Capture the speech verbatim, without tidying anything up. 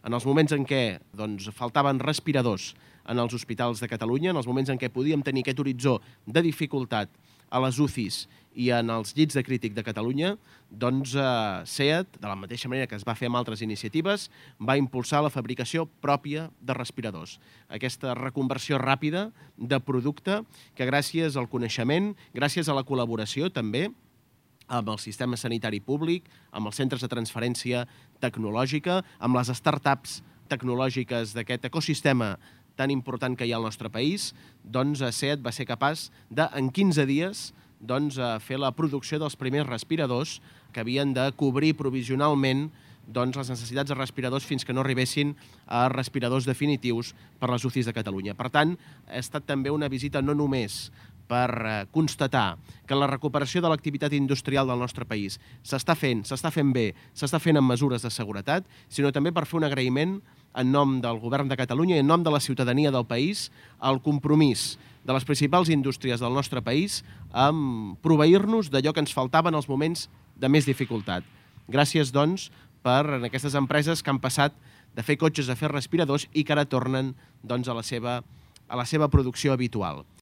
en els moments en què doncs, faltaven respiradors en els hospitals de Catalunya, en els moments en què podíem tenir aquest horitzó de dificultat a les U C Is i en els llits de crític de Catalunya, doncs eh, SEAT, de la mateixa manera que es va fer amb altres iniciatives, va impulsar la fabricació pròpia de respiradors. Aquesta reconversió ràpida de producte que gràcies al coneixement, gràcies a la col·laboració també, amb el sistema sanitari públic, amb els centres de transferència tecnològica, amb les startups tecnològiques d'aquest ecosistema tan important que hi ha al nostre país, doncs SEAT va ser capaç de, en quinze dies, doncs, fer la producció dels primers respiradors que havien de cobrir provisionalment doncs, les necessitats de respiradors fins que no arribessin a respiradors definitius per les U C Is de Catalunya. Per tant, ha estat també una visita no només per constatar que la recuperació de l'activitat industrial del nostre país s'està fent, s'està fent bé, s'està fent amb mesures de seguretat, sinó també per fer un agraïment en nom del Govern de Catalunya i en nom de la ciutadania del país al compromís de les principals indústries del nostre país amb proveir-nos d'allò que ens faltava en els moments de més dificultat. Gràcies, doncs, per aquestes empreses que han passat de fer cotxes a fer respiradors i que ara tornen doncs, a la seva, a la seva producció habitual.